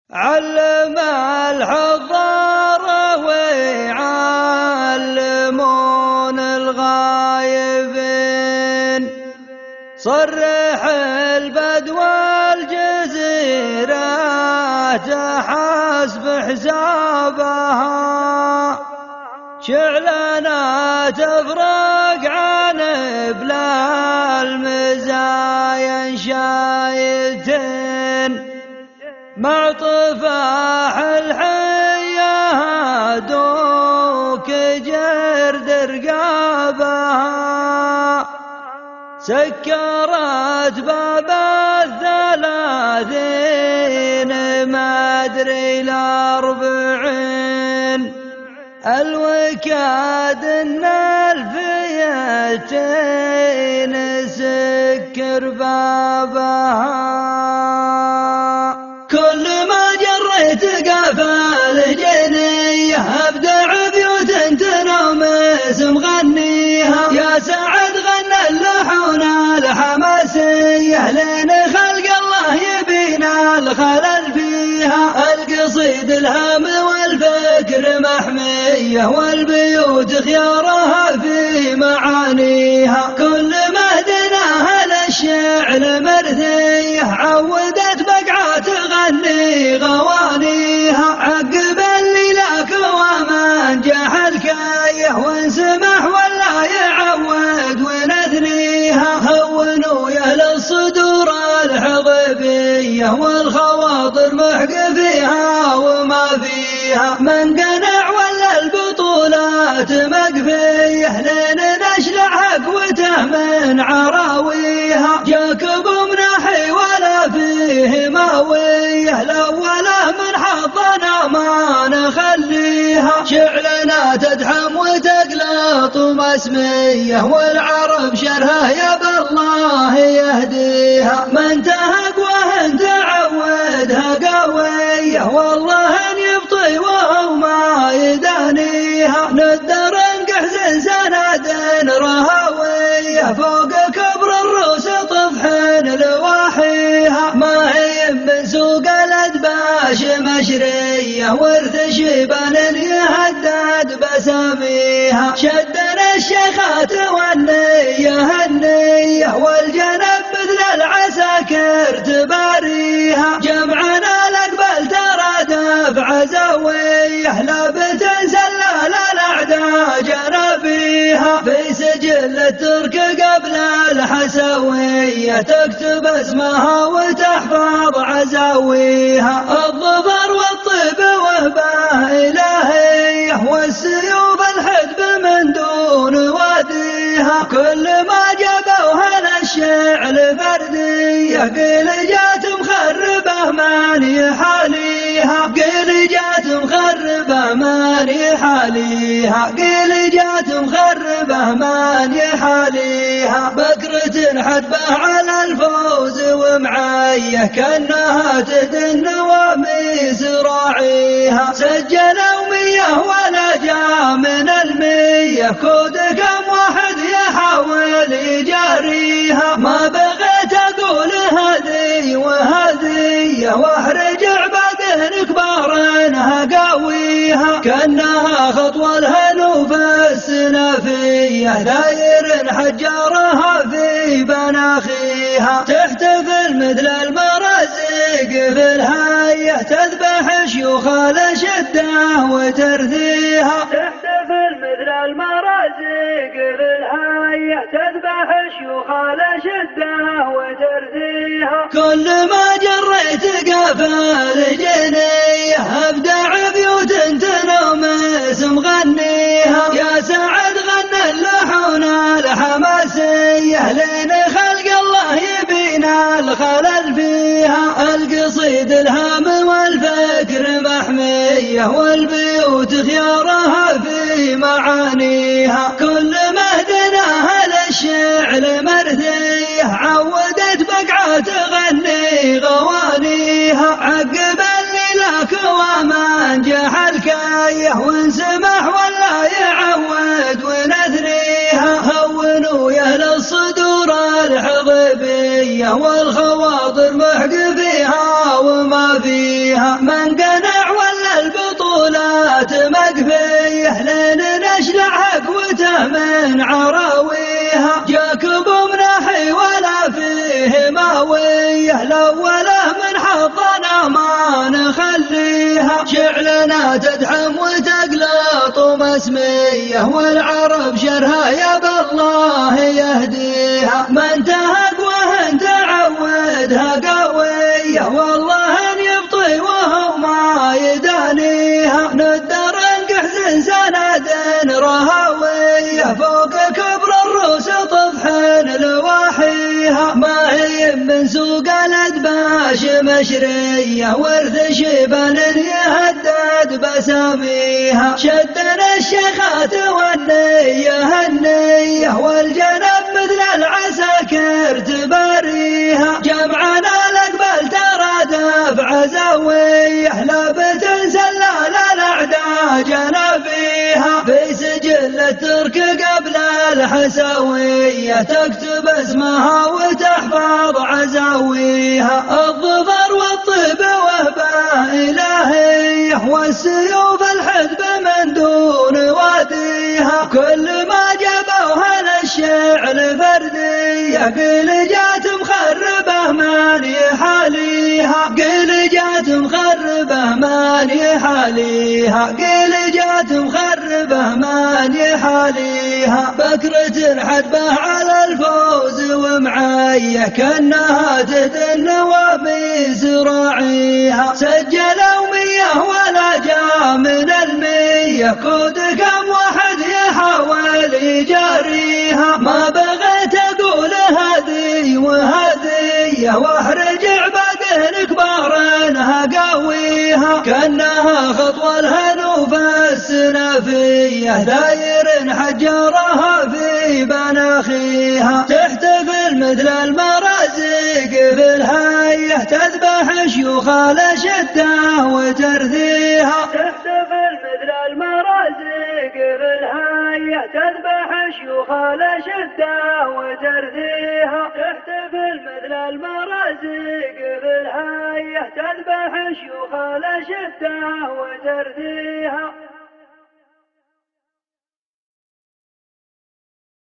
علم الحضارة ويعلمون الغايبين، صرح البدو الجزيرة تحسب حسابها، شعلنا تفرق عن بلا المزايا شايتين، مع طفاح الحية دوك جرد رقابها، سكرت باب الثلاثين مدري الأربعين، الوكاد الفيتين سكر بابها. كل ما جريت قفل جنيه ابدع بيوت تنومس مغنيها، يا سعد غنى اللحون الحماسيه لين خلق الله يبينا الخلل فيها، القصيد الهام والفكر محميه والبيوت خيارها في معانيها، كل مهدناها للشعر مرثيه عودت بقعة تغني غوانيها، عقب الليلاك ومن جاح الكايه وانسمح ولا يعود ونثنيها، هونوا يا للصدور الحضبيه والخواطر محق فيها وما فيها، من قنع ولا البطولات مقفيه لين نشلع حقوته من عراويها، جاكب مناحي ولا فيه ماويه الاوله من حظنا ما نخليها، شعلنا تدحم وتقلط مسميه والعرب شرها يا بالله يهديها، من تهق وهن تعودها قويه والله ان يبطي وهو ما يدانيها، ندر انقحز سند رهويه فوق كبر الروس طفح لواحيها، ما هي من سوق الادباش مشريه ورث شيبان يهدد بساميها، شدنا الشيخات والنيه النيه والجنب مثل العساكر تباريها، جمعنا الاقبال ترى دفع زويه لا بتنسلل الاعداء جنبيها، في سجل الترك قبل الحسويه تكتب اسمها وتحفظ عزاويها، الظفر والطيب وهبه الهيه والسيوف الحدب من دون واديها، كل ما جابوها للشعر فرديه قيل جات مخربه من يحاليها، قيل جات مخربه من يحاليها، قيل جات مخربه من يحاليها، بكرة حدبه على الفوز ومعيه كأنها تدن وميس راعيها، سجلوا 100 ولا جاء من 100 كود كم واحد يحاول يجاريها، ما بغيت اقول هذه وهذه واحرج عباده كبارنها قاويها، كأنها خطوة الهنوف السنافيه داير حجارها في بناخيها، تحتفل مثل المرازق في الهايه تذبح شيوخ الشده وترثيها، تحتفل مثل المرازق في الهايه تذبح شيوخ الشده وترثيها، كل ما جريت قفل جنيه ابدع بيوت تنومس مغنيها، يا سعد غنى اللحون الحماسيه لين خلق الله يبينا الخلل فيها، القصيد الهام والفكر محميه والبيوت خيارها في معانيها، كل مهدناها للشعر مرثيه عودت بقعة تغني غوانيها، عقب الليلاك ومن جاح الكايه وانسمح ولا يعود ونثنيها، هونوا يا للصدور الحضبيه والخواطر محق فيها وما فيها. من قنع ولا البطولات مقفيه لين نشلع قوته من عراويها. جاكب مناحي ولا فيه ماويه الاوله من حظنا ما نخليها. شعلنا تدحم وتقلط ومسميه والعرب شرها يا بالله يهديها. من تهق وهن تعودها قويه والله ان يبطي وهو ما يدانيها. ندر انقحز سند رهويه فوق كبر الروس طفح لواحيها. ما هي من سوق الادباش مشريه ورث شيبان يهدد بساميها. شدنا الشيخات والنيه النيه والجنب مثل العساكر تباريها. جمعنا الاقبال ترى دفع زاويه لابت سلال الاعداء جنا فيها. في سجل الترك قبل الحساويه تكتب اسمها وتحفظ عزاويها. الظفر والطيب وهبه الهيه والسيوف الحدب من دون واديها. كل ما جابوها للشعر فرديه قيل جات مخربه من يحاليها. قيل جات مخربه من يحاليها. قيل جات مخربه من يحاليها. بكرة حدبه على الفوز ومعيه كأنها تدن وبزراعيها. سجلوا 100 ولا جاء من 100 كود كم واحد يحاول يجاريها. ما بغيت اقول هذه وهذه واحرج عباده كبار انها قويها. كأنها خطوة الهنوف السنافية داير حجرها في بناخيها. تحتفل مثل المرازق في الهية تذبح شيوخ الشدة وترثيها. تحتفل مثل المرازق في الهية تذبح شيوخ الشدة وترثيها. تحتفل مثل المرازق في الهية تذبح شيوخ الشدة وترثيها.